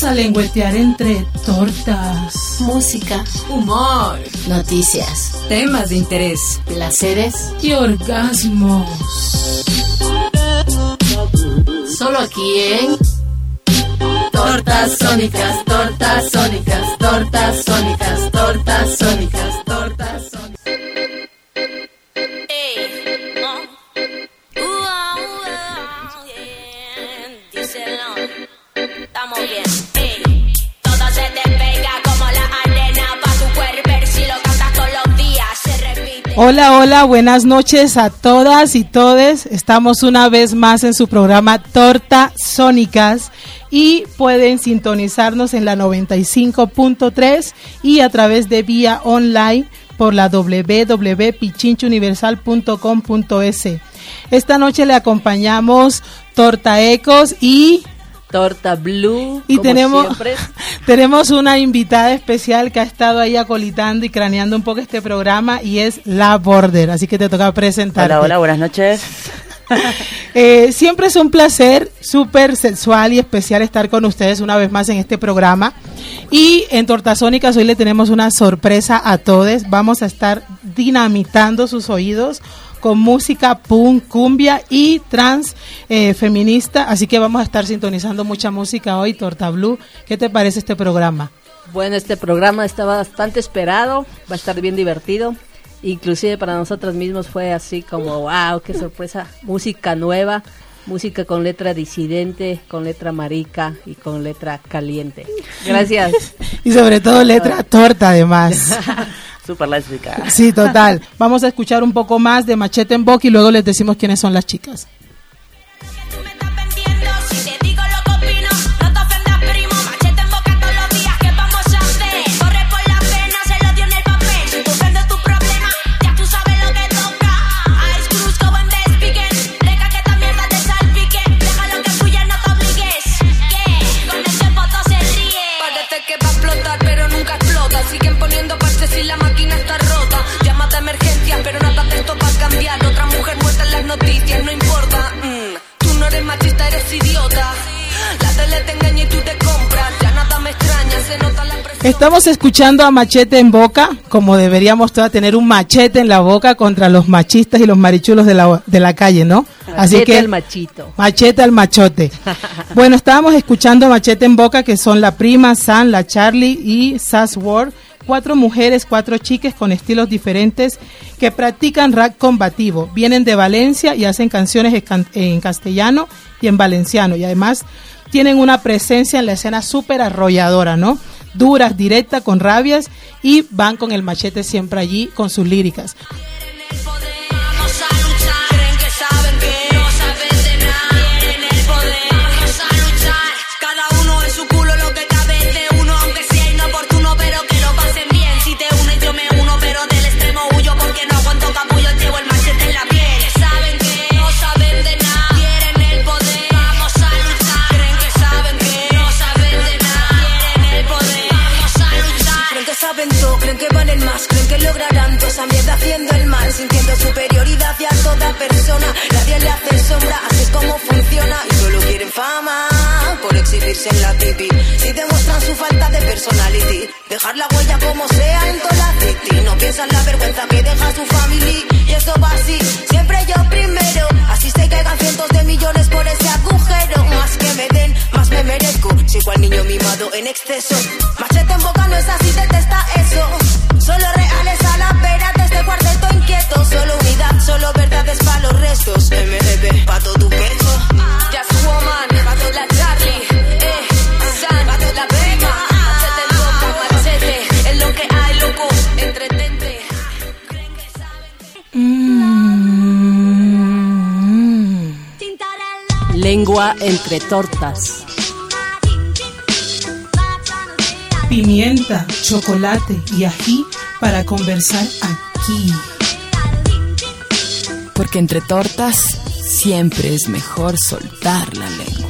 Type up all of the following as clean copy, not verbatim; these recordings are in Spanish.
Vamos a lengüetear entre tortas, música, humor, noticias, temas de interés, placeres y orgasmos. Solo aquí en Tortas Sónicas, Tortas Sónicas, Tortas Sónicas, Tortas Sónicas, Tortas Sónicas. Estamos bien, todo se te pega como la arena pa' tu cuerpo, si lo cantas todos los días se repite. Hola, hola, buenas noches a todas y todes. Estamos una vez más en su programa Tortas Sónicas y pueden sintonizarnos en la 95.3 y a través de vía online por la www.pichinchouniversal.com.es. Esta noche le acompañamos Torta Ecos y Torta Blue, y tenemos una invitada especial que ha estado ahí acolitando y craneando un poco este programa y es La Border, así que te toca presentarte. Hola, hola, buenas noches. Siempre es un placer súper sexual y especial estar con ustedes una vez más en este programa y en Tortasónicas hoy le tenemos una sorpresa a todos. Vamos a estar dinamitando sus oídos con música punk, cumbia y trans feminista, así que vamos a estar sintonizando mucha música hoy. Torta Blue, ¿qué te parece este programa? Bueno, este programa está bastante esperado, va a estar bien divertido, inclusive para nosotros mismos fue así como wow, qué sorpresa, música nueva, música con letra disidente, con letra marica y con letra caliente. Gracias. Y sobre todo letra torta además. Súper lésbica. Sí, total. Vamos a escuchar un poco más de Machete en Boca y luego les decimos quiénes son las chicas. Noticias no importa, tú no eres machista, eres idiota. La tele te engaña y tú te compras. Ya nada me extraña, se nota la presión. Estamos escuchando a Machete en Boca, como deberíamos todas tener un machete en la boca contra los machistas y los marichulos de la calle, ¿no? Así Machete que al machito. Machete al machote. Bueno, estábamos escuchando Machete en Boca, que son la Prima, San, la Charlie y Sass Ward. 4 mujeres, 4 chiques con estilos diferentes que practican rap combativo. Vienen de Valencia y hacen canciones en castellano y en valenciano. Y además tienen una presencia en la escena súper arrolladora, ¿no? Duras, directas, con rabias y van con el machete siempre allí con sus líricas. Creen que valen más, creen que lograrán toda esa mierda haciendo el mal, sintiendo superioridad hacia toda persona. Nadie le hace sombra, así es como funciona. Y solo quieren fama por exhibirse en la pipi. Si demuestran su falta de personality, dejar la huella como sea en toda la city. No piensan la vergüenza que deja su familia. Y eso va así, siempre yo primero. Así se caigan cientos de millones por ese agujero. Más que me den, más me merezco. Sigo al niño mimado en exceso. Machete en boca no es así, detesta eso. Solo reales a la vera de este cuarteto inquieto. Solo unidad, solo verdades para los restos. MEB, pa' todo tu pecho. Just woman, pa' toda la Charlie. San, pa' toda la Prima. Machete en boca, machete. Es lo que hay, loco, entretente. Lengua entre tortas. Pimienta, chocolate y ají para conversar aquí. Porque entre tortas siempre es mejor soltar la lengua.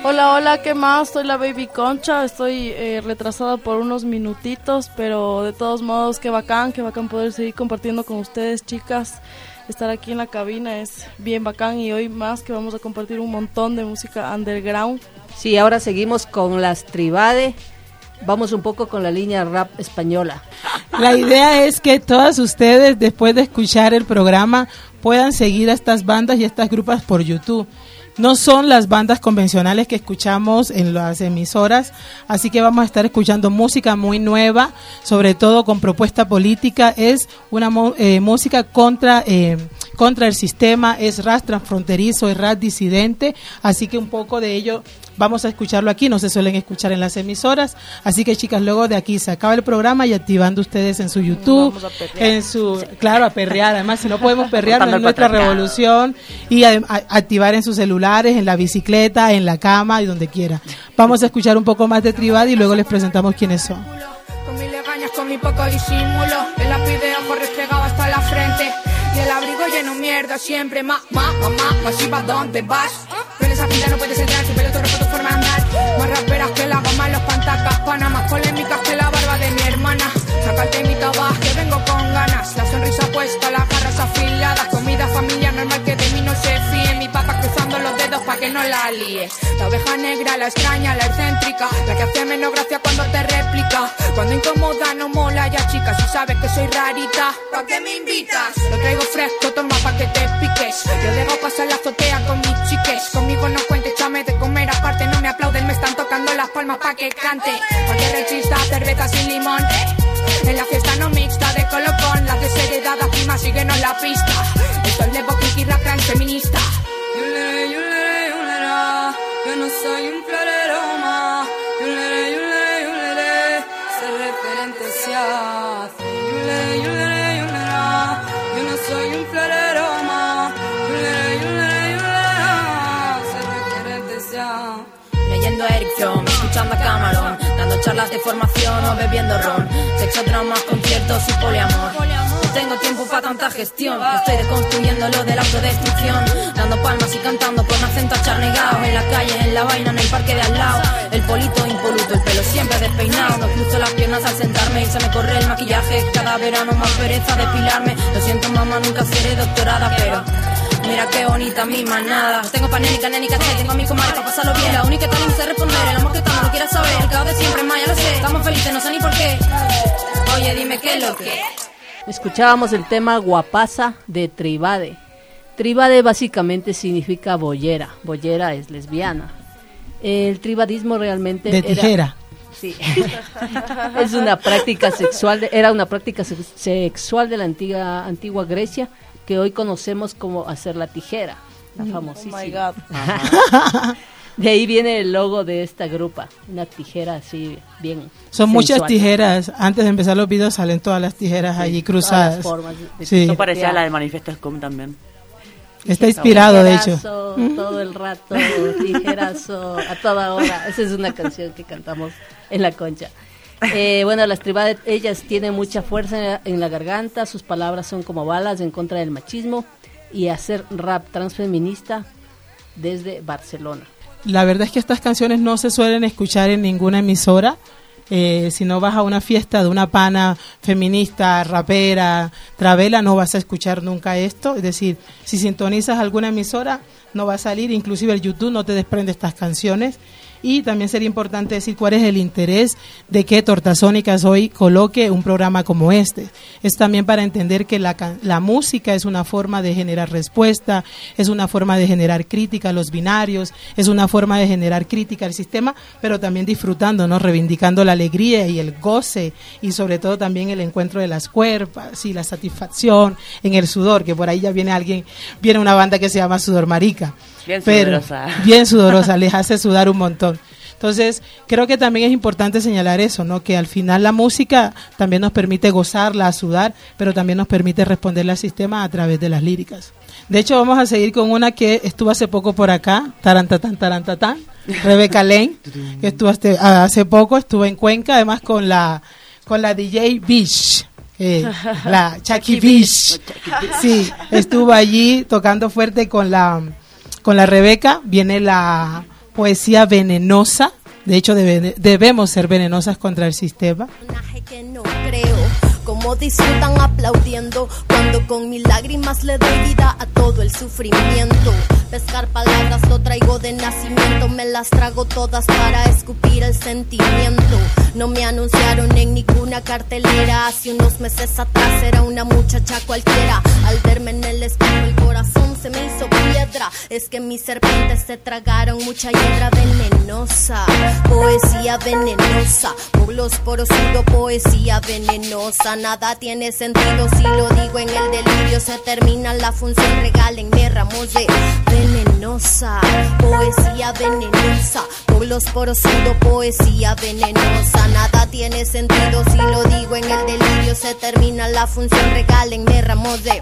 Hola, hola, ¿qué más? Soy la Baby Concha, estoy retrasada por unos minutitos, pero de todos modos, qué bacán poder seguir compartiendo con ustedes, chicas. Estar aquí en la cabina es bien bacán y hoy más que vamos a compartir un montón de música underground. Sí, ahora seguimos con las Tribade. Vamos un poco con la línea rap española. La idea es que todas ustedes, después de escuchar el programa, puedan seguir a estas bandas y a estas grupos por YouTube. No son las bandas convencionales que escuchamos en las emisoras, así que vamos a estar escuchando música muy nueva, sobre todo con propuesta política. Es una música contra el sistema, es rap transfronterizo, es rap disidente, así que un poco de ello vamos a escucharlo aquí, no se suelen escuchar en las emisoras, así que chicas, luego de aquí se acaba el programa y activando ustedes en su YouTube, claro, a perrear, además si no podemos perrear, no es nuestra revolución, y activar en sus celulares, en la bicicleta, en la cama y donde quiera. Vamos a escuchar un poco más de Tribade y luego les presentamos quiénes son. Con mi legañas, con mi poco disimulo, el lápiz de ojo restregado hasta la frente y el abrigo lleno mierda siempre. Mamá, masiva, ¿dónde vas? Pero esa pinta no puedes entrar, tu pelo te rompe tu forma de andar. Más raperas que la goma en los pantacas, pana, más polémicas que la barba de mi hermana. Saca el temita baja, que vengo con ganas, la sonrisa puesta, las garras afiladas, comida familiar normal que de mí no se fíe, mi papá cruzando los dedos pa' que no la líe. La oveja negra, la extraña, la excéntrica, la que hace menos gracia cuando te replica, cuando incomoda no mola ya chica, si sabes que soy rarita, ¿pa' qué me invitas? Lo traigo fresco, toma pa' que te piques, yo dejo pasar la azotea con mis chiques, conmigo no cuentes, échame de comer aparte, no me aplauden, me están tocando las palmas pa' que cante, pa' que resista, cerveza sin limón, en la fiesta no mixta de colocón, las desheredadas primas síguenos la pista, esto es de Boquiqui rap gran feminista. Yo no soy un florero más, ser referente se hace, yo no soy un florero más, ser referente se hace. Leyendo a Eric Fromm, escuchando a Cameron, dando charlas de formación o bebiendo ron, sexo, dramas, conciertos y poliamor. No tengo tiempo para tanta gestión, estoy deconstruyendo lo de la autodestrucción, dando palmas y cantando con acento acharnegado, en la calle, en la vaina, en el parque de al lado, el polito impoluto, el pelo siempre despeinado, no cruzo las piernas al sentarme y se me corre el maquillaje, cada verano más pereza depilarme, lo siento mamá, nunca seré doctorada, pero mira qué bonita mi manada. Tengo panénica, nénica, tengo a mi comadre para pasarlo bien. La única que no sé responder, el amor que estamos no quiera saber. El caos de siempre, más ya lo sé. Estamos felices, no sé ni por qué. Oye, dime qué es lo que. Escuchábamos el tema Guapasa de Tribade. Tribade básicamente significa boyera. Boyera es lesbiana. El tribadismo realmente de tijera. Sí. Es una práctica sexual, era una práctica sexual de la antigua Grecia, que hoy conocemos como hacer la tijera, la famosísima. Oh my God. De ahí viene el logo de esta grupa, una tijera así bien Son sensual. Muchas tijeras, antes de empezar los videos salen todas las tijeras allí cruzadas. Todas las formas sí. Eso parecía la de Manifiesto Scum también. Está inspirado, de hecho. Todo el rato, tijerazo, a toda hora. Esa es una canción que cantamos en la Concha. Bueno, las Tribade, ellas tienen mucha fuerza en la garganta, sus palabras son como balas en contra del machismo y hacer rap transfeminista desde Barcelona. La verdad es que estas canciones no se suelen escuchar en ninguna emisora. Si no vas a una fiesta de una pana feminista, rapera, travela, no vas a escuchar nunca esto. Es decir, si sintonizas alguna emisora, no va a salir, inclusive el YouTube no te desprende estas canciones. Y también sería importante decir cuál es el interés de que Tortasónicas hoy coloque un programa como este. Es también para entender que la música es una forma de generar respuesta, es una forma de generar crítica a los binarios, es una forma de generar crítica al sistema, pero también disfrutando, ¿no? Reivindicando la alegría y el goce y sobre todo también el encuentro de las cuerpas y la satisfacción en el sudor, que por ahí ya viene una banda que se llama Sudor Marica. Bien sudorosa, les hace sudar un montón. Entonces, creo que también es importante señalar eso, ¿no? Que al final la música también nos permite gozarla, sudar, pero también nos permite responderle al sistema a través de las líricas. De hecho, vamos a seguir con una que estuvo hace poco por acá, tarantatán, Rebeca Lane, que estuvo hace poco, estuvo en Cuenca, además con la DJ Beach. La Chucky Beach. Sí, estuvo allí tocando fuerte con la Rebeca. Viene la poesía venenosa. De hecho, debemos ser venenosas contra el sistema. Que no creo, como disfrutan aplaudiendo cuando con mis lágrimas le doy vida a todo el sufrimiento. Pescar palabras lo traigo de nacimiento, me las trago todas para escupir el sentimiento. No me anunciaron en ninguna cartelera, hace unos meses atrás era una muchacha cualquiera. Al verme en el espejo el corazón se me hizo piedra. Es que mis serpientes se tragaron mucha hiedra venenosa. Poesía venenosa, por los poros sudo poesía venenosa. Nada tiene sentido si lo digo en el delirio. Se termina la función, regálenme ramos de venenosa. Poesía venenosa, por los poros sudo poesía venenosa. Nada tiene sentido si lo digo en el delirio. Se termina la función, regálenme ramos de...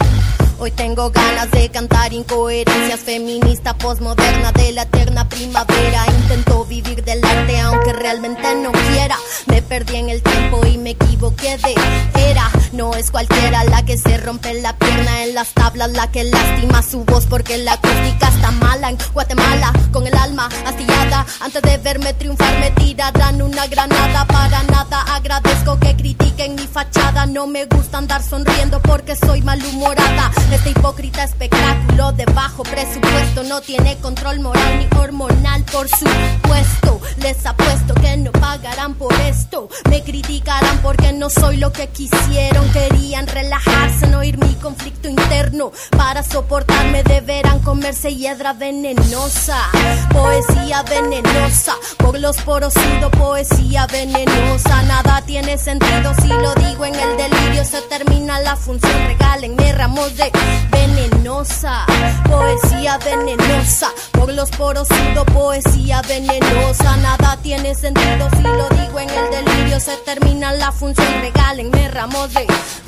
Hoy tengo ganas de cantar incoherencias, feminista postmoderna de la eterna primavera. Intento vivir del arte aunque realmente no quiera. Me perdí en el tiempo y me equivoqué de era. No es cualquiera la que se rompe la pierna en las tablas, la que lastima su voz porque la acústica está mala. En Guatemala, con el alma astillada, antes de verme triunfar me tirarán una granada. Para nada agradezco que critiquen mi fachada. No me gusta andar sonriendo porque soy malhumorada. Este hipócrita espectáculo de bajo presupuesto no tiene control moral ni hormonal, por supuesto. Les apuesto que no pagarán por esto. Me criticarán porque no soy lo que quisieron. Querían relajarse, no oír mi conflicto interno. Para soportarme deberán comerse hiedra venenosa. Poesía venenosa, por los poros sudo poesía venenosa. Nada tiene sentido si lo digo en el delirio. Se termina la función, regálenme ramos de venenosa. Poesía venenosa, por los poros sudo poesía venenosa. Nada tiene sentido si lo digo en el delirio. Se termina la función, regálenme ramos de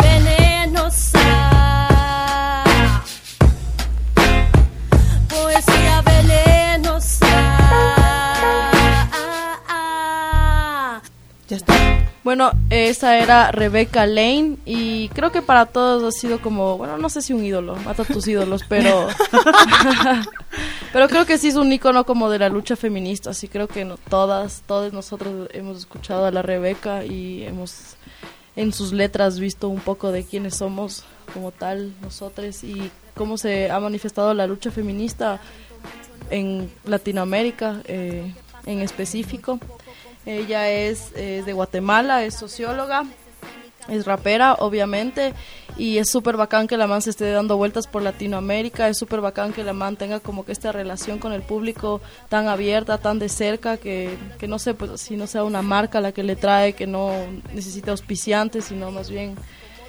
venenosa. Poesía venenosa. Ya está. Bueno, esa era Rebecca Lane y creo que para todos ha sido como, bueno, no sé si un ídolo, mata a tus ídolos, pero pero creo que sí es un ícono como de la lucha feminista, así creo que todos nosotros hemos escuchado a la Rebecca y hemos en sus letras visto un poco de quiénes somos como tal nosotros y cómo se ha manifestado la lucha feminista en Latinoamérica en específico. Ella es de Guatemala, es socióloga, es rapera, obviamente, y es súper bacán que la man se esté dando vueltas por Latinoamérica, es súper bacán que la man tenga como que esta relación con el público tan abierta, tan de cerca, que no sé, pues si no sea una marca la que le trae, que no necesita auspiciantes, sino más bien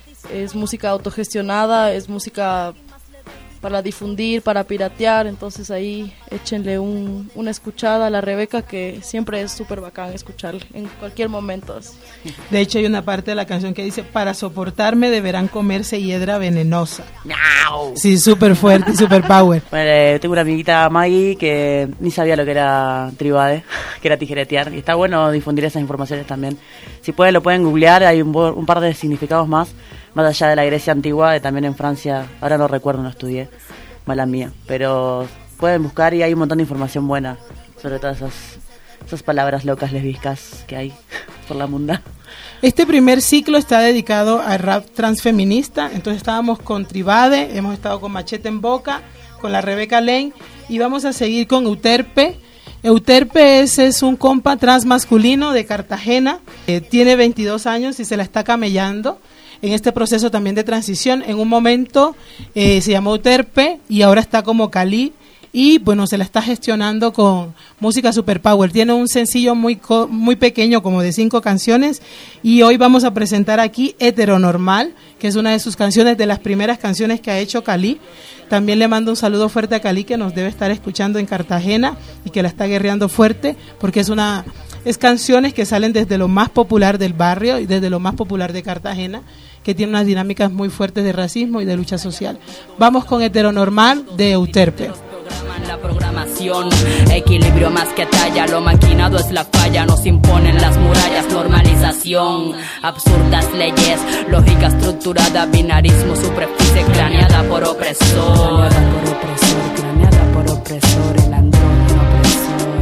es música autogestionada, es música para difundir, para piratear, entonces ahí échenle una escuchada a la Rebecca, que siempre es súper bacán escucharla en cualquier momento. Así. De hecho hay una parte de la canción que dice: para soportarme deberán comerse hiedra venenosa. ¡Miau! Sí, súper fuerte y súper power. Bueno, tengo una amiguita Maggie que ni sabía lo que era tribade, que era tijeretear, y está bueno difundir esas informaciones también. Si pueden, lo pueden googlear, hay un par de significados más allá de la Grecia antigua, también en Francia, ahora no recuerdo, no estudié, mala mía, pero pueden buscar y hay un montón de información buena sobre todas esas palabras locas lesbiscas que hay por la munda. Este primer ciclo está dedicado al rap transfeminista, entonces estábamos con Tribade, hemos estado con Machete en Boca, con la Rebecca Lane y vamos a seguir con Euterpe. Euterpe es un compa transmasculino de Cartagena, tiene 22 años y se la está camellando en este proceso también de transición. En un momento se llamó Euterpe y ahora está como Cali y bueno, se la está gestionando con música super power. Tiene un sencillo muy pequeño, como de 5 canciones, y hoy vamos a presentar aquí Heteronormal, que es una de sus canciones, de las primeras canciones que ha hecho Cali. También le mando un saludo fuerte a Cali, que nos debe estar escuchando en Cartagena y que la está guerreando fuerte, porque es canciones que salen desde lo más popular del barrio y desde lo más popular de Cartagena, que tiene unas dinámicas muy fuertes de racismo y de lucha social. Vamos con Heteronormal de Euterpe. La programación, equilibrio más que talla, lo maquinado es la falla, nos imponen las murallas, normalización, absurdas leyes, lógica estructurada, binarismo, superficie craneada por opresor, craneada por opresor, el andrógeno opresor.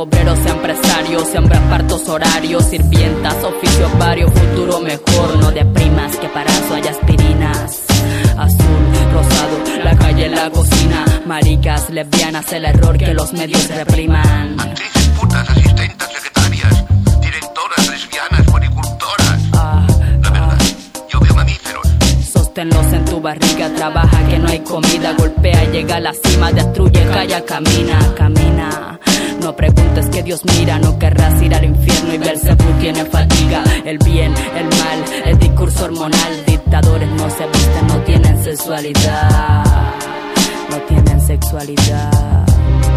obreros, empresarios, siembras, partos, horarios, sirvientas, oficios varios, futuro mejor. No deprimas, que para eso hay aspirinas. Azul, rosado, la calle, la cocina. Maricas, lesbianas, el error que los medios repriman. Actrices, putas, asistentas, secretarias, directoras, lesbianas, poricultoras. La verdad, yo veo mamíferos. Sosténlos en tu barriga, trabaja que no hay comida. Golpea, llega a la cima, destruye, calla, camina, camina. No preguntes que Dios mira, no querrás ir al infierno y Belcebú tiene fatiga. El bien, el mal, el discurso hormonal. Dictadores no se visten, no tienen sexualidad. No tienen sexualidad.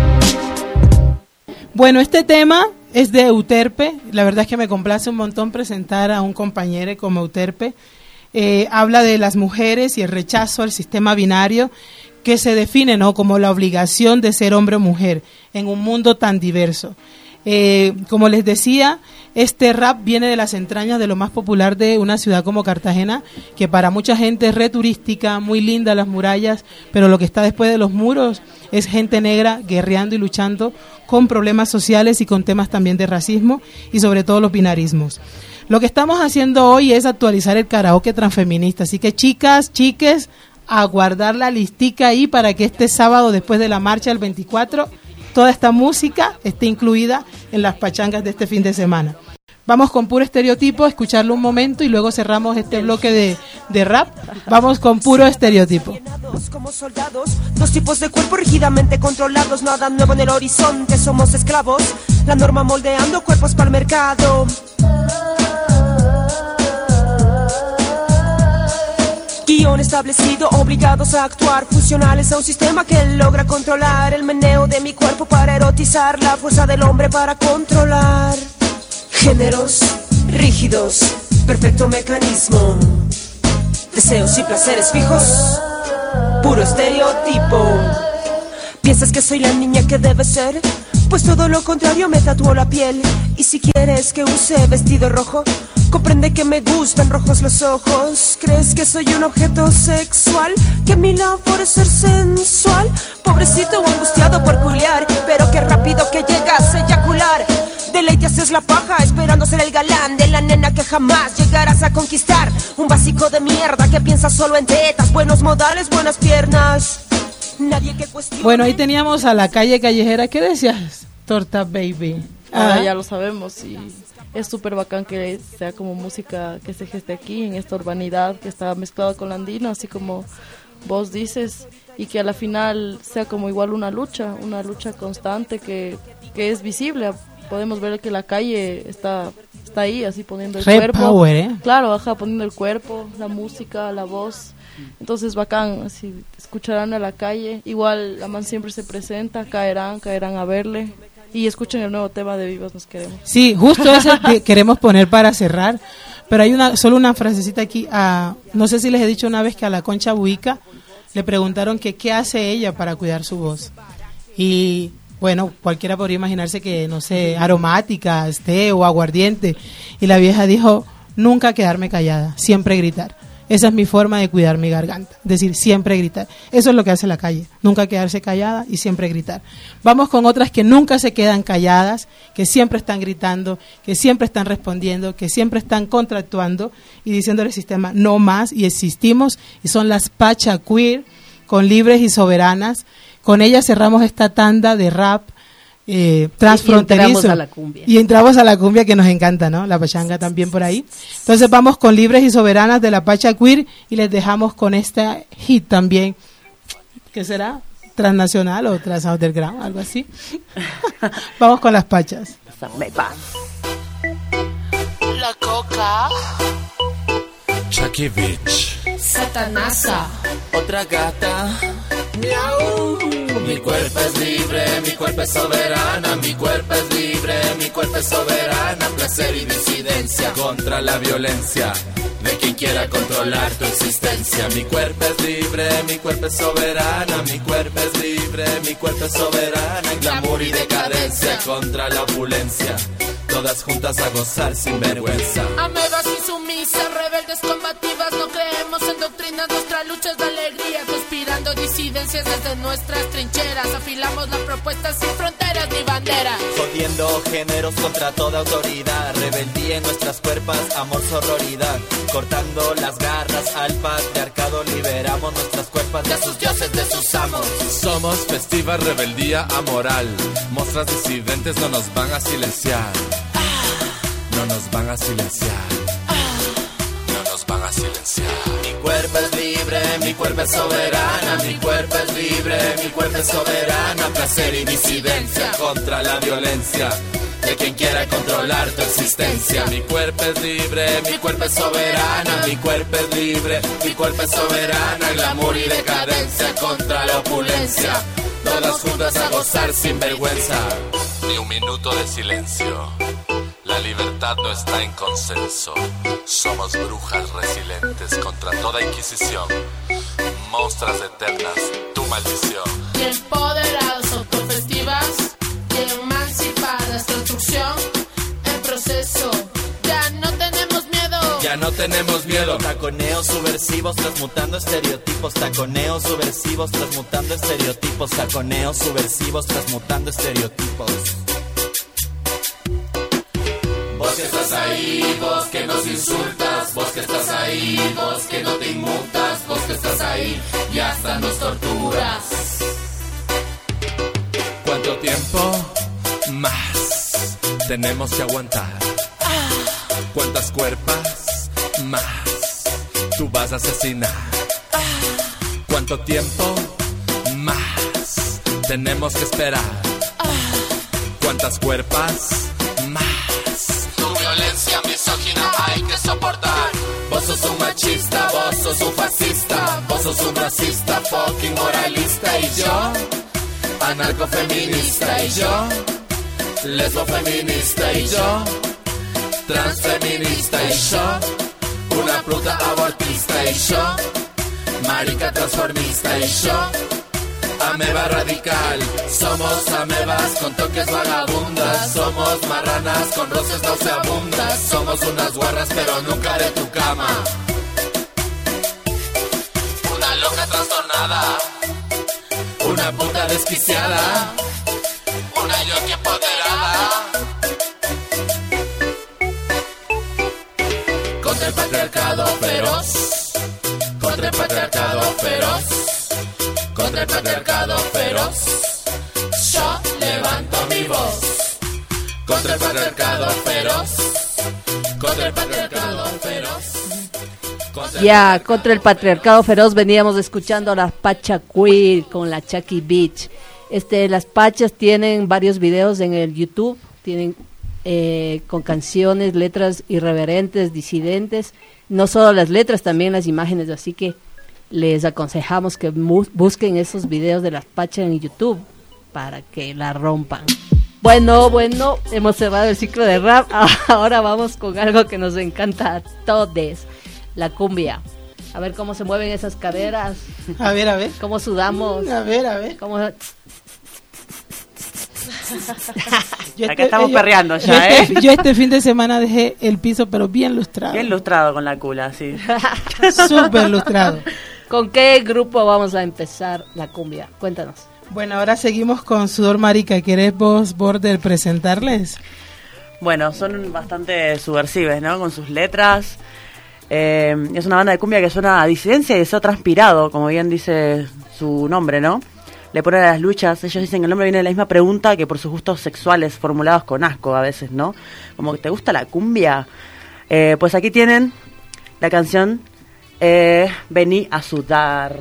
Bueno, este tema es de Euterpe. La verdad es que me complace un montón presentar a un compañero como Euterpe. Habla de las mujeres y el rechazo al sistema binario que se define, ¿no?, como la obligación de ser hombre o mujer en un mundo tan diverso. Como les decía, este rap viene de las entrañas de lo más popular de una ciudad como Cartagena, que para mucha gente es re turística, muy linda las murallas, pero lo que está después de los muros es gente negra guerreando y luchando con problemas sociales y con temas también de racismo y sobre todo los binarismos. Lo que estamos haciendo hoy es actualizar el karaoke transfeminista, así que chicas, chiques, a guardar la listica ahí para que este sábado después de la marcha del 24 toda esta música esté incluida en las pachangas de este fin de semana. Vamos con Puro Estereotipo, escucharlo un momento y luego cerramos este bloque de rap. Vamos con Puro Estereotipo. Como soldados, dos tipos de cuerpo rígidamente controlados, nada nuevo en el horizonte, somos esclavos, la norma moldeando cuerpos para el mercado. Guión establecido, obligados a actuar, funcionales a un sistema que logra controlar el meneo de mi cuerpo para erotizar, la fuerza del hombre para controlar. Géneros rígidos, perfecto mecanismo, deseos y placeres fijos, puro estereotipo. ¿Piensas que soy la niña que debe ser? Pues todo lo contrario, me tatuó la piel. Y si quieres que use vestido rojo, comprende que me gustan rojos los ojos. ¿Crees que soy un objeto sexual? Que mi labor es ser sensual. Pobrecito o angustiado por culiar, pero qué rápido que llegas a eyacular. Deleite haces la paja esperando ser el galán de la nena que jamás llegarás a conquistar. Un básico de mierda que piensa solo en tetas, buenos modales, buenas piernas. Nadie que cuestione. Bueno, ahí teníamos a La Calle Callejera. ¿Qué decías, Torta Baby? Ya lo sabemos y es súper bacán que sea como música que se geste aquí en esta urbanidad que está mezclada con lo andino, así como vos dices, y que a la final sea como igual una lucha constante que es visible. Podemos ver que la calle está ahí, así poniendo el cuerpo. Power, Claro, poniendo el cuerpo, la música, la voz. Entonces bacán, así escucharán a La Calle. Igual la man siempre se presenta, caerán a verle. Y escuchen el nuevo tema de Vivas Nos Queremos. Sí, justo ese que queremos poner para cerrar. Pero hay solo una frasecita aquí. No sé si les he dicho una vez que a la Concha Buica le preguntaron que qué hace ella para cuidar su voz. Y bueno, cualquiera podría imaginarse que, no sé, aromática, té o aguardiente. Y la vieja dijo, nunca quedarme callada, siempre gritar. Esa es mi forma de cuidar mi garganta, es decir, siempre gritar. Eso es lo que hace La Calle, nunca quedarse callada y siempre gritar. Vamos con otras que nunca se quedan calladas, que siempre están gritando, que siempre están respondiendo, que siempre están contractuando y diciéndole al sistema no más, y existimos, y son las Pacha Queer, con Libres y Soberanas. Con ellas cerramos esta tanda de rap transfronterizo. Y entramos a la cumbia que nos encanta, ¿no? La pachanga también por ahí. Entonces vamos con Libres y Soberanas de la Pacha Queer y les dejamos con este hit también, ¿qué será? Transnacional o trans underground, algo así. Vamos con las Pachas. La Coca, Chakevich, Satanasa, otra gata, miau. Mi cuerpo es libre, mi cuerpo es soberana, mi cuerpo es libre, mi cuerpo es soberana, placer y disidencia contra la violencia de quien quiera controlar tu existencia. Mi cuerpo es libre, mi cuerpo es soberana, mi cuerpo es libre, mi cuerpo es soberana, en glamour y decadencia contra la opulencia, todas juntas a gozar sin vergüenza. Amebas insumisas, rebeldes combativas, no creemos en doctrinas, nuestra lucha es de alegría, conspirando disidencias desde nuestras trincheras, afilamos la propuesta sin fronteras ni banderas. combatiendo géneros contra toda autoridad, rebeldía en nuestras cuerpas, amor, sororidad, cortando las garras al patriarcado, liberamos nuestras cuerpas de sus dioses, de sus amos. Somos festiva rebeldía amoral, mostras disidentes no nos van a silenciar, no nos van a silenciar, no nos van a silenciar. Mi cuerpo es libre, mi cuerpo es soberana, mi cuerpo es libre, mi cuerpo es soberana, placer y disidencia contra la violencia de quien quiera controlar tu existencia. Mi cuerpo es libre, mi cuerpo es soberana, mi cuerpo es libre, mi cuerpo es soberana, glamour y decadencia contra la opulencia, todas juntas a gozar sin vergüenza. Ni un minuto de silencio, la libertad no está en consenso. Somos brujas resilientes contra toda inquisición, monstruas eternas, tu maldición. Y empoderadas, autofestivas y emancipadas, construcción en proceso. Ya no tenemos miedo. Ya no tenemos miedo. Taconeos subversivos transmutando estereotipos. Taconeos subversivos transmutando estereotipos. Taconeos subversivos transmutando estereotipos. Vos que estás ahí, vos que nos insultas, vos que estás ahí, vos que no te inmutas, vos que estás ahí y hasta nos torturas. ¿Cuánto tiempo más tenemos que aguantar? ¿Cuántas cuerpas más tú vas a asesinar? ¿Cuánto tiempo más tenemos que esperar? ¿Cuántas cuerpas más? Tu violencia misógina hay que soportar. Vos sos un machista, vos sos un fascista, vos sos un racista, fucking moralista. Y yo, anarcofeminista. Y yo, lesbofeminista. Y yo, transfeminista. Y yo, una puta abortista. Y yo, marica transformista. Y yo, ameba radical. Somos amebas con toques vagabundas. Somos marranas con roces nauseabundas. Somos unas guarras pero nunca de tu cama. Una loca trastornada, una puta desquiciada, una yoki empoderada. Contra el patriarcado feroz, contra el patriarcado feroz, contra el patriarcado feroz, yo levanto mi voz. Contra el patriarcado feroz, contra el patriarcado feroz. Ya, contra el patriarcado feroz veníamos escuchando a las Pacha Queer con la Chucky Beach. Las Pachas tienen varios videos en el YouTube, tienen con canciones, letras irreverentes, disidentes, no solo las letras, también las imágenes, así que les aconsejamos que busquen esos videos de las Pachas en YouTube para que la rompan. Bueno, hemos cerrado el ciclo de rap. Ahora vamos con algo que nos encanta a todos, la cumbia. A ver cómo se mueven esas caderas. A ver. Cómo sudamos. A ver. Cómo... Acá estamos perreando ya, Yo este fin de semana dejé el piso, pero bien lustrado. Bien lustrado con la cula, sí. Súper lustrado. ¿Con qué grupo vamos a empezar la cumbia? Cuéntanos. Bueno, ahora seguimos con Sudor Marica. ¿Querés vos, Border, presentarles? Bueno, son bastante subversives, ¿no? Con sus letras. Es una banda de cumbia que suena a disidencia y deseo transpirado, como bien dice su nombre, ¿no? Le ponen a las luchas. Ellos dicen que el nombre viene de la misma pregunta que por sus gustos sexuales formulados con asco a veces, ¿no? Como que ¿te gusta la cumbia? Pues aquí tienen la canción Vení a sudar.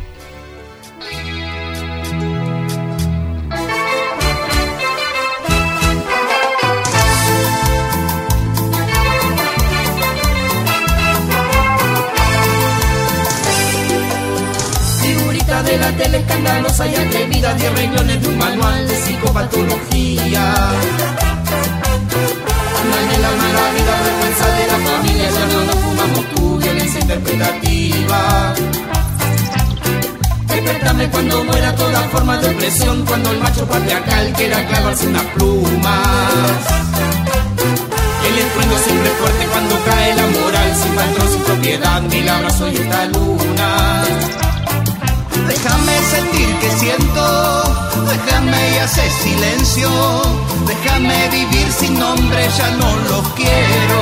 Figurita de la tele escandalosa y atrevida, 10 renglones de un manual de psicopatología. Andan en la mala vida, vergüenza de la familia, ya no nos fumamos tu violencia interpretativa. Despertame cuando muera toda forma de opresión, cuando el macho patriarcal quiera clavarse unas plumas. El estruendo siempre fuerte cuando cae la moral, sin patrón, sin propiedad, ni el abrazo y esta luna. Déjame sentir que siento, déjame y hacer silencio, déjame vivir sin nombre, ya no lo quiero.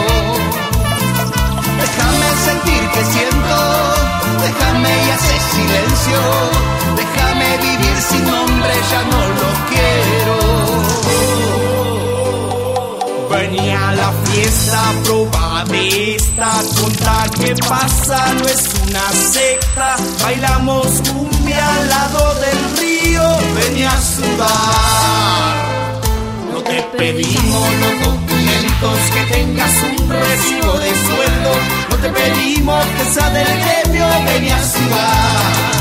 Déjame sentir que siento, déjame y hacer silencio, déjame vivir sin nombre, ya no lo quiero. Venía a la fiesta, proba de esta, conta que pasa, no es una secta, bailamos cumbia al lado del río, venía a sudar. No te pedimos los documentos, que tengas un recibo de sueldo, no te pedimos que sea del gremio, venía a sudar.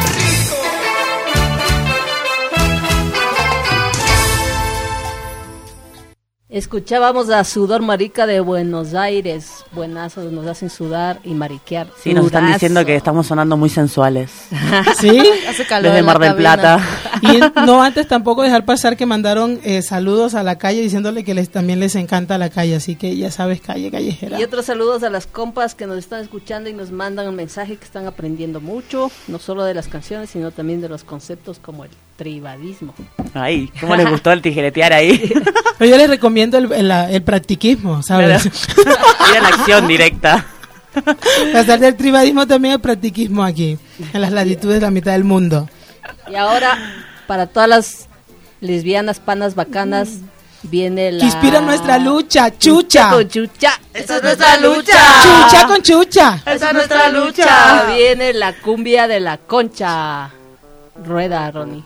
Escuchábamos a Sudor Marica de Buenos Aires. Buenazos, nos hacen sudar y mariquear. Sí, nos están diciendo que estamos sonando muy sensuales. ¿Sí? Hace calor. Desde Mar del Plata. Y no antes tampoco dejar pasar que mandaron saludos a la calle diciéndole que también les encanta la calle. Así que ya sabes, calle callejera. Y otros saludos a las compas que nos están escuchando y nos mandan un mensaje que están aprendiendo mucho. No solo de las canciones, sino también de los conceptos como el tribadismo. Ay, ¿cómo les gustó el tijeretear ahí? Pero yo les recomiendo el practiquismo, ¿sabes? Ir en acción directa. Pasar del tribadismo también al practiquismo aquí, en las latitudes de la mitad del mundo. Y ahora, para todas las lesbianas, panas bacanas, viene la... Que inspira nuestra lucha, chucha. Con chucha. ¡Esa es nuestra lucha! Chucha con chucha. ¡Esa es nuestra lucha! Viene la cumbia de la concha. Rueda, Ronnie.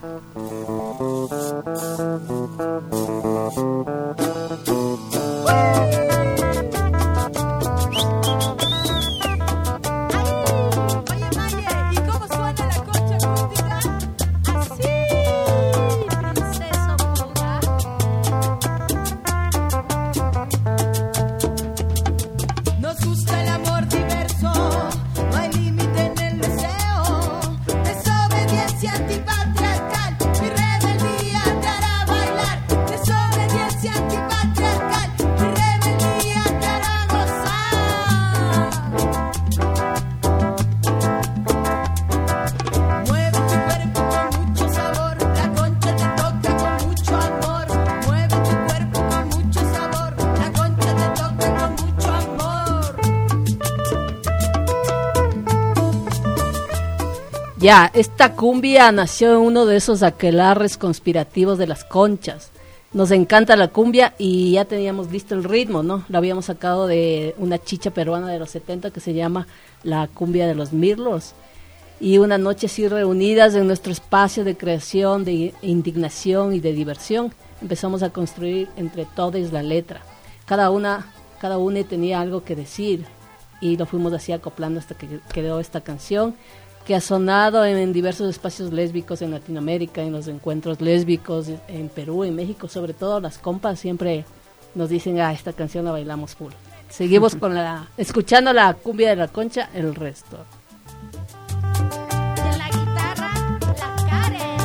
Nos gusta el amor diverso, no hay límite en el deseo. Desobediencia antipatriarcal, mi rebeldía te hará bailar. Desobediencia antipatriarcal, mi rebeldía te hará gozar. Mueve tu cuerpo con mucho sabor, la concha te toca con mucho amor. Mueve tu cuerpo con mucho sabor, la concha te toca con mucho amor. Ya, esta cumbia nació en uno de esos aquelarres conspirativos de las conchas. Nos encanta la cumbia y ya teníamos listo el ritmo, ¿no? Lo habíamos sacado de una chicha peruana de los 70 que se llama la cumbia de los mirlos. Y una noche así reunidas en nuestro espacio de creación, de indignación y de diversión, empezamos a construir entre todos la letra. Cada una tenía algo que decir y lo fuimos así acoplando hasta que quedó esta canción, que ha sonado en diversos espacios lésbicos en Latinoamérica, en los encuentros lésbicos en Perú, en México, sobre todo las compas siempre nos dicen, esta canción la bailamos full. Seguimos con escuchando la cumbia de la concha, el resto. En la guitarra, la Karen.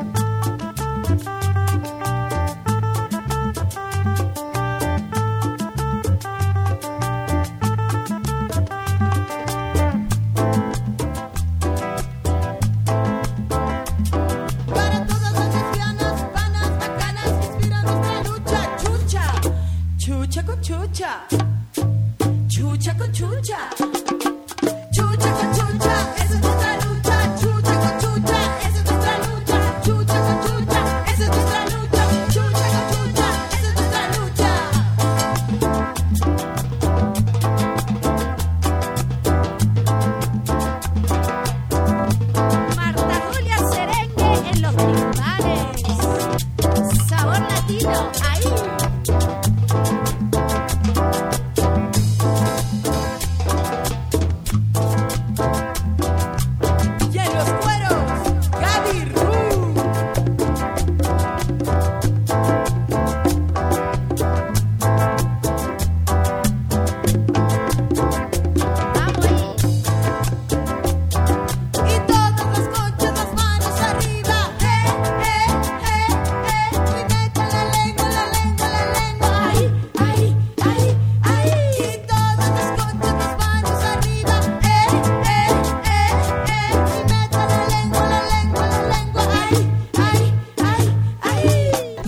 Para todas las lesbianas, panas, bacanas, que inspiran nuestra lucha, chucha, chucha con chucha, chucha con chucha, chucha con chucha.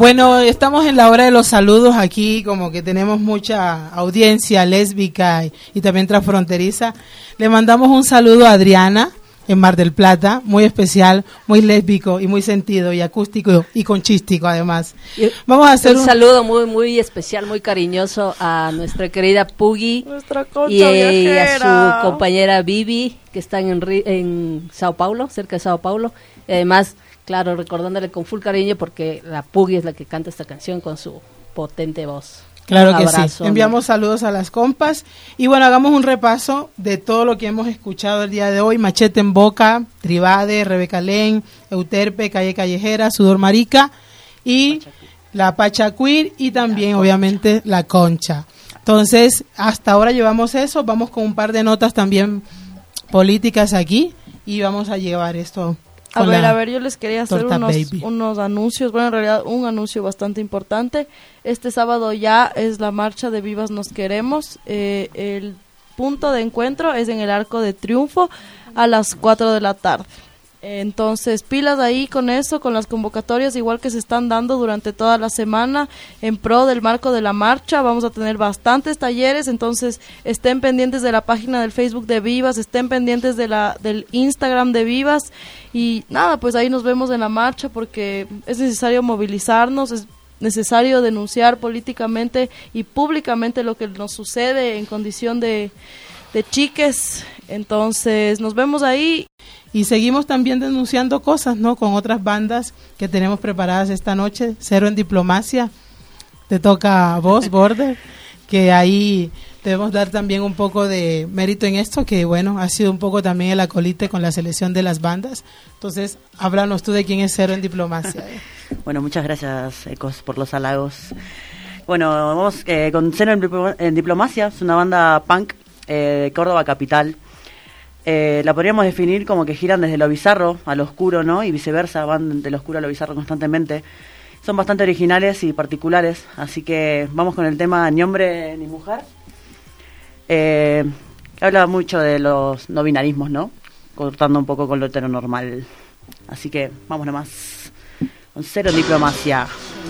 Bueno, estamos en la hora de los saludos aquí, como que tenemos mucha audiencia lésbica y también transfronteriza. Le mandamos un saludo a Adriana en Mar del Plata, muy especial, muy lésbico y muy sentido y acústico y conchístico además. Vamos a hacer un saludo muy muy especial, muy cariñoso a nuestra querida Pugi y a su compañera Vivi, que están en Sao Paulo, cerca de Sao Paulo. Y además, claro, recordándole con full cariño porque la Pugi es la que canta esta canción con su potente voz. Claro que sí. Enviamos saludos a las compas. Y bueno, hagamos un repaso de todo lo que hemos escuchado el día de hoy. Machete en Boca, Tribade, Rebeca Len, Euterpe, Calle Callejera, Sudor Marica y la Pacha Queer y también obviamente la Concha. Entonces, hasta ahora llevamos eso. Vamos con un par de notas también políticas aquí y vamos a llevar esto. A ver, yo les quería hacer unos anuncios, bueno, en realidad un anuncio bastante importante. Este sábado ya es la marcha de Vivas Nos Queremos. El punto de encuentro es en el Arco de Triunfo a las 4 de la tarde. Entonces, pilas ahí con eso, con las convocatorias igual que se están dando durante toda la semana en pro del marco de la marcha. Vamos a tener bastantes talleres, entonces estén pendientes de la página del Facebook de Vivas, estén pendientes de del Instagram de Vivas y nada, pues ahí nos vemos en la marcha porque es necesario movilizarnos, es necesario denunciar políticamente y públicamente lo que nos sucede en condición de chiques. Entonces, nos vemos ahí. Y seguimos también denunciando cosas, ¿no? Con otras bandas que tenemos preparadas esta noche. Cero en Diplomacia. Te toca a vos, Border, que ahí debemos dar también un poco de mérito en esto, que bueno, ha sido un poco también el acolite con la selección de las bandas. Entonces, háblanos tú de quién es Cero en Diplomacia. Bueno, muchas gracias, Ecos, por los halagos. Bueno, vamos con Cero en Diplomacia. Es una banda punk de Córdoba capital. La podríamos definir como que giran desde lo bizarro a lo oscuro, ¿no? Y viceversa, van de lo oscuro a lo bizarro constantemente. Son bastante originales y particulares, así que vamos con el tema Ni hombre ni mujer. Habla mucho de los no binarismos, ¿no? Cortando un poco con lo heteronormal. Así que vamos nomás con Cero en Diplomacia.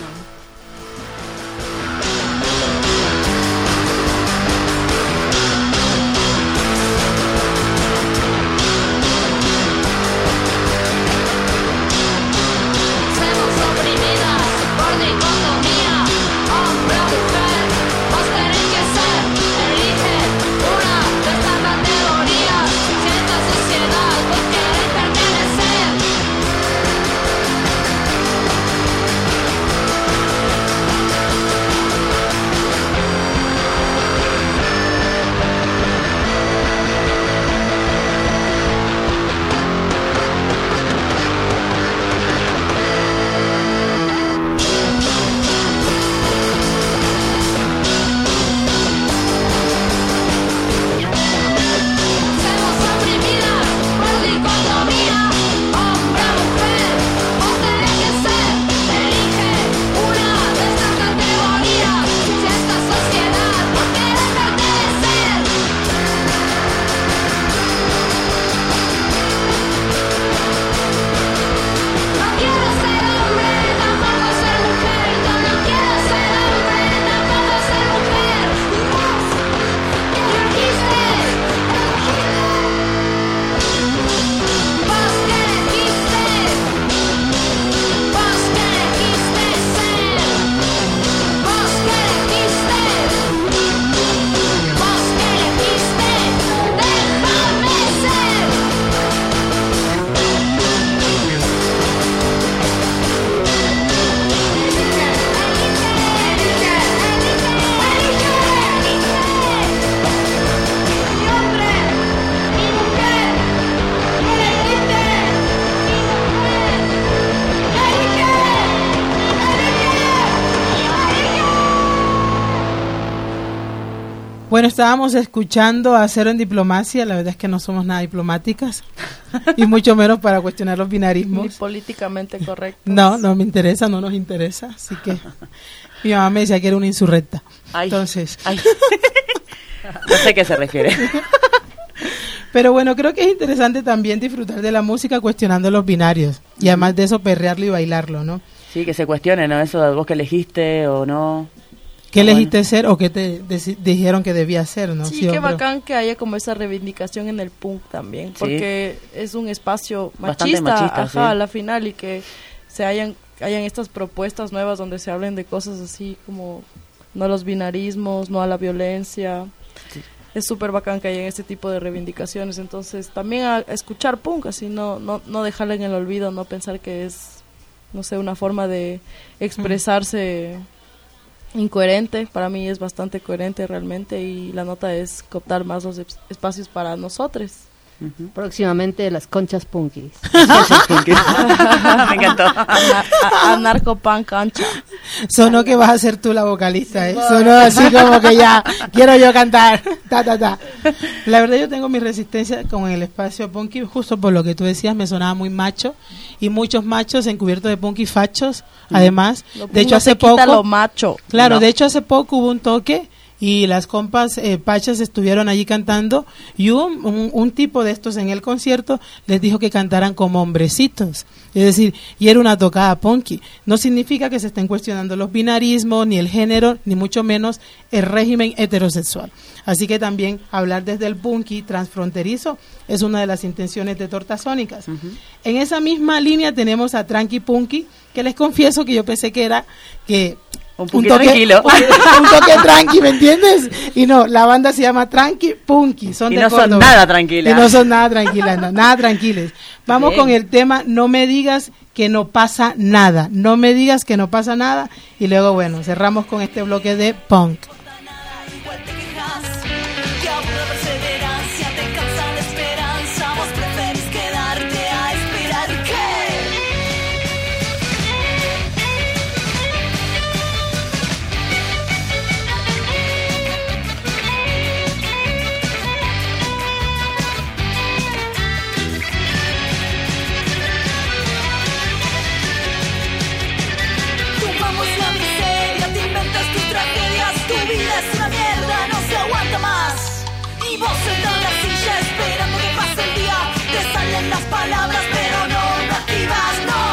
Bueno, estábamos escuchando a Cero en Diplomacia. La verdad es que no somos nada diplomáticas y mucho menos para cuestionar los binarismos. Ni políticamente correcto. No me interesa, no nos interesa. Así que mi mamá me decía que era una insurrecta. Entonces, no sé a qué se refiere. Pero bueno, creo que es interesante también disfrutar de la música cuestionando los binarios. Y además de eso, perrearlo y bailarlo, ¿no? Sí, que se cuestione, ¿no? Eso de vos que elegiste o no. ¿Qué elegiste ser o qué te dijeron que debía ser, no? Sí, qué bacán que haya como esa reivindicación en el punk también, porque es un espacio machista, ajá, a la final, y que se hayan estas propuestas nuevas donde se hablen de cosas así como no a los binarismos, no a la violencia. Sí. Es súper bacán que haya este tipo de reivindicaciones, entonces también a escuchar punk, así no dejarla en el olvido, no pensar que es, no sé, una forma de expresarse incoherente. Para mí es bastante coherente realmente, y la nota es cooptar más los espacios para nosotros. Próximamente las conchas punkis. Me encantó. Anarcopan cancha. Sonó que vas a ser tú la vocalista, ¿eh? Sonó así como que ya quiero yo cantar. La verdad, yo tengo mi resistencia con el espacio punky, justo por lo que tú decías, me sonaba muy macho, y muchos machos encubiertos de punky fachos, además. De hecho, hace poco, lo macho. Claro, de hecho hace poco hubo un toque y las compas pachas estuvieron allí cantando, y un tipo de estos en el concierto les dijo que cantaran como hombrecitos, es decir, y era una tocada punky. No significa que se estén cuestionando los binarismos, ni el género, ni mucho menos el régimen heterosexual. Así que también hablar desde el punky transfronterizo es una de las intenciones de Tortas Sónicas. En esa misma línea tenemos a Tranqui Punky, que les confieso que yo pensé que era un toque tranquilo. Un toque tranqui, ¿me entiendes? Y no, la banda se llama Tranqui Punky. Son y de no Córdoba. Son nada tranquilas. Y no son nada tranquilas, no, nada tranquiles. Vamos Bien. Con el tema No me digas que no pasa nada. No me digas que no pasa nada. Y luego, bueno, cerramos con este bloque de punk. Palabras, pero no activas, no.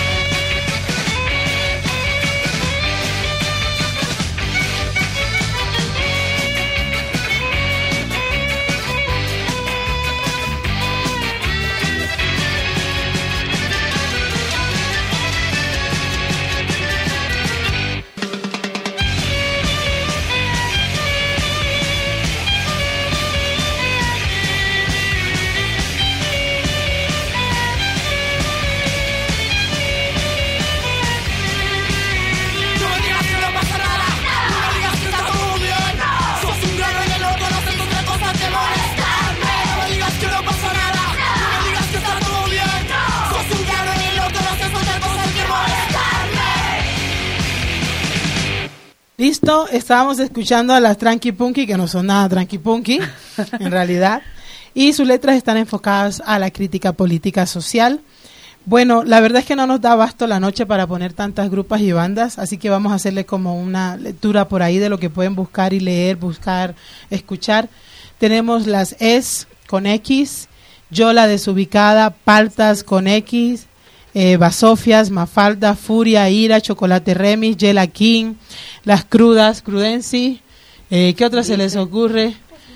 Listo, estábamos escuchando a las Tranqui Punky, que no son nada Tranqui Punky, en realidad, y sus letras están enfocadas a la crítica política social. Bueno, la verdad es que no nos da abasto la noche para poner tantas grupas y bandas, así que vamos a hacerle como una lectura por ahí de lo que pueden buscar y leer, buscar, escuchar. Tenemos las Es con X, Yola Desubicada, Paltas con X, Basofias, Mafalda, Furia, Ira, Chocolate Remix, Yela King, Las Crudas, Crudency, ¿qué otra se les ocurre?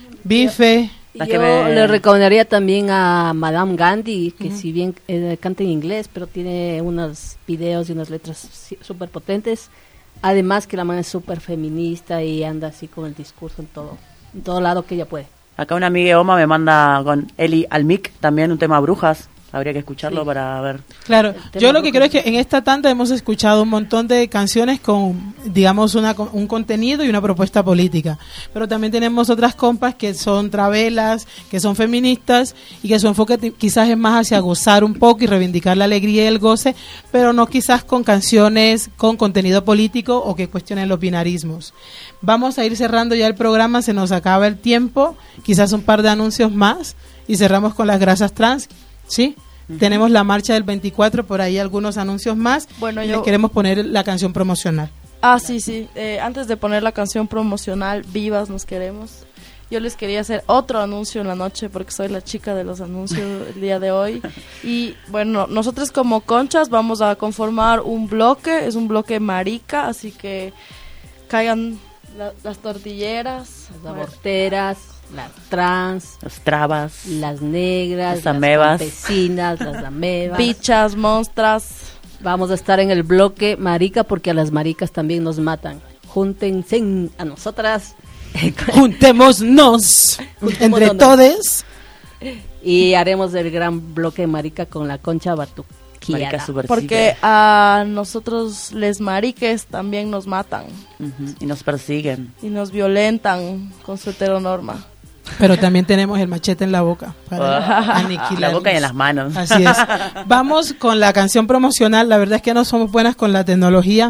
Bife. Yo le recomendaría también a Madame Gandhi, que si bien canta en inglés, pero tiene unos videos y unas letras súper potentes. Además que la man es súper feminista y anda así con el discurso en todo lado que ella puede. Acá una amiga Oma me manda con Eli Almic también un tema Brujas. Habría que escucharlo para ver. Claro, yo lo que creo es que en esta tanda hemos escuchado un montón de canciones con, digamos, un contenido y una propuesta política. Pero también tenemos otras compas que son travelas, que son feministas y que su enfoque quizás es más hacia gozar un poco y reivindicar la alegría y el goce, pero no quizás con canciones con contenido político o que cuestionen los binarismos. Vamos a ir cerrando ya el programa, se nos acaba el tiempo, quizás un par de anuncios más y cerramos con las grasas trans, ¿sí? Tenemos la marcha del 24, por ahí algunos anuncios más. Bueno, les queremos poner la canción promocional. Sí. Antes de poner la canción promocional, vivas nos queremos. yo les quería hacer otro anuncio en la noche porque soy la chica de los anuncios el día de hoy. Y bueno, nosotros como Conchas vamos a conformar un bloque, es un bloque marica, así que caigan las tortilleras, las aborteras, las trans, las trabas, las negras, las amebas, campesinas, las amebas, bichas, monstras. Vamos a estar en el bloque marica porque a las maricas también nos matan. Júntense a nosotras. Juntémonos entre todes. Y haremos el gran bloque marica con la Concha Batuquiada. Porque a nosotros les mariques también nos matan. Y nos persiguen. Y nos violentan con su heteronorma. Pero también tenemos el machete en la boca para aniquilar. La boca y en las manos. Así es. Vamos con la canción promocional. La verdad es que no somos buenas con la tecnología.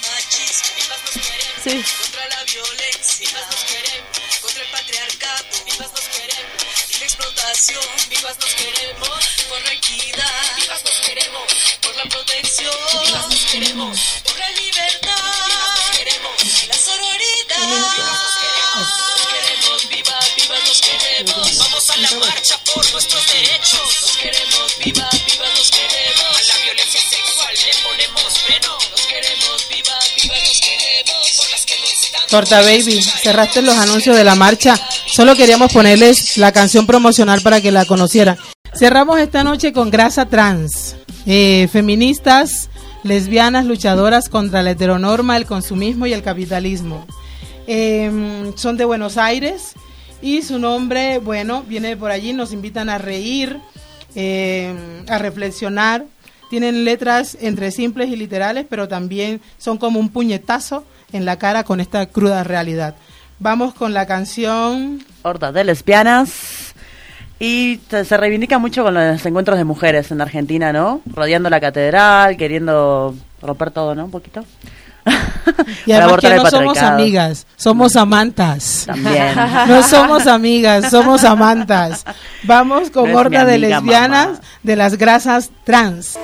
Sí. Contra la violencia, vivas nos queremos. Contra el patriarcado, vivas nos queremos. Y la explotación, vivas nos queremos. Por la equidad, vivas nos queremos. Por la protección, vivas nos queremos. Por la libertad, vivas nos queremos. La sororidad, vivas nos queremos. Nos queremos, vivas nos queremos. Vamos a la marcha por nuestros derechos. Nos queremos, vivas nos queremos. A la violencia sexual le ponemos freno. Nos queremos, vivas nos queremos. Por las que no están. Torta Baby, cerraste los anuncios de la marcha. Solo queríamos ponerles la canción promocional para que la conocieran. Cerramos esta noche con Grasa Trans. Feministas, lesbianas, luchadoras contra la heteronorma, el consumismo y el capitalismo. Son de Buenos Aires y su nombre, bueno, viene por allí. Nos invitan a reír, a reflexionar. Tienen letras entre simples y literales, pero también son como un puñetazo en la cara con esta cruda realidad. Vamos con la canción Horda de Lesbianas. Y se reivindica mucho con los encuentros de mujeres en Argentina, ¿no? Rodeando la catedral, queriendo romper todo, ¿no? Un poquito. Y además que no somos amigas, somos amantas. También. No somos amigas, somos amantas. Vamos con No es Horda mi de amiga, Lesbianas mamá. de las Grasas Trans.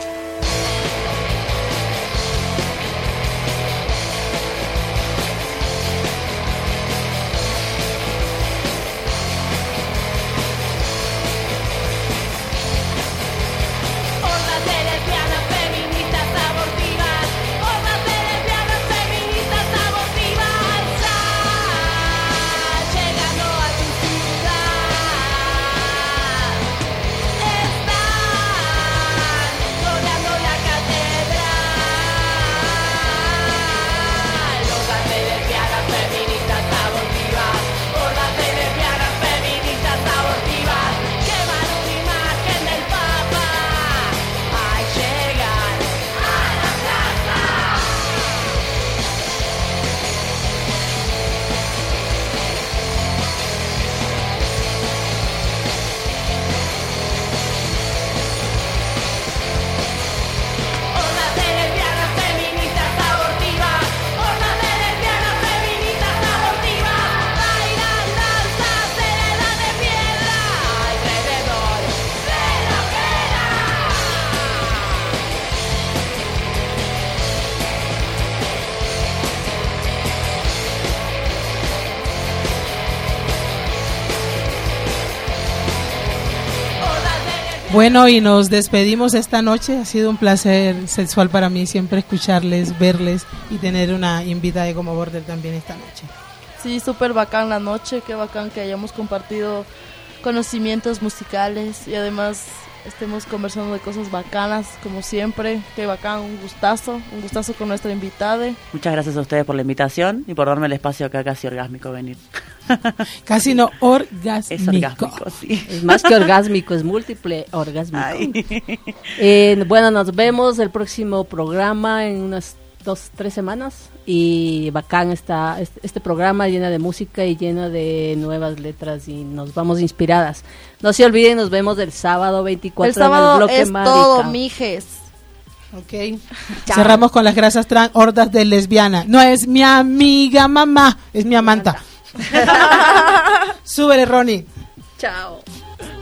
Hordas de lesbianas, feministas, abortivas. Hordas de lesbianas, feministas, abortivas. Ya llegando a tu ciudad. Están rodeando la catedral. Hordas de lesbianas, feministas, abortivas. Hordas de lesbianas, feministas, abortivas. Queman una imagen del Papa. Al llegar a la plaza. Hordas de lesbianas, feministas, abortivas. Hordas de lesbianas, feministas, abortivas. Bailan danzas de la edad de piedra alrededor de la hoguera. Bueno, y nos despedimos esta noche. Ha sido un placer sexual para mí siempre escucharles, verles y tener una invitada como Border también esta noche. Sí, súper bacán la noche, qué bacán que hayamos compartido conocimientos musicales y además estemos conversando de cosas bacanas como siempre. Qué bacán, un gustazo con nuestra invitada. Muchas gracias a ustedes por la invitación y por darme el espacio acá casi orgásmico venir. Casi no, orgásmico. Es orgásmico, sí. Es más que orgásmico, es múltiple orgásmico. Bueno, nos vemos el próximo programa en unas 2-3 semanas. Y bacán está este programa, llena de música y llena de nuevas letras y nos vamos inspiradas. No se olviden, nos vemos el sábado 24 El sábado en el bloque es Marica. todo, mijes. Ok. Cerramos con las Grasas Trans, Hordas de Lesbiana. No es mi amiga mamá, es mi amanta. Súbele, Ronnie. Chao.